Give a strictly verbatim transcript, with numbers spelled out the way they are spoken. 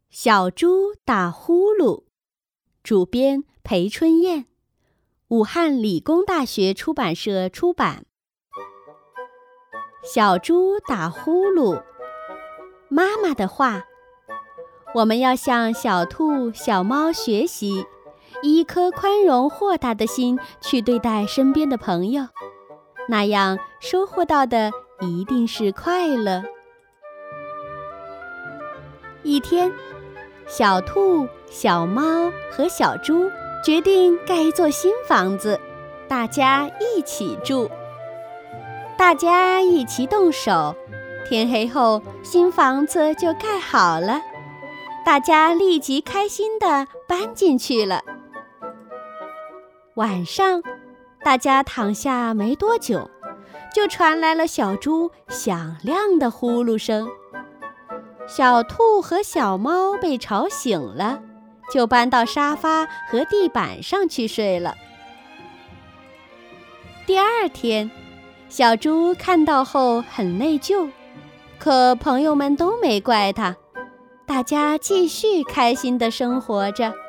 小猪打呼噜，主编裴春燕，武汉理工大学出版社出版。小猪打呼噜，妈妈的话，我们要向小兔、小猫学习，以一颗宽容豁达的心去对待身边的朋友，那样收获到的一定是快乐。一天，小兔、小猫和小猪决定盖一座新房子，大家一起住。大家一起动手，天黑后新房子就盖好了，大家立即开心地搬进去了。晚上，大家躺下没多久，就传来了小猪响亮的呼噜声。小兔和小猫被吵醒了，就搬到沙发和地板上去睡了。第二天，小猪看到后很内疚，可朋友们都没怪他，大家继续开心地生活着。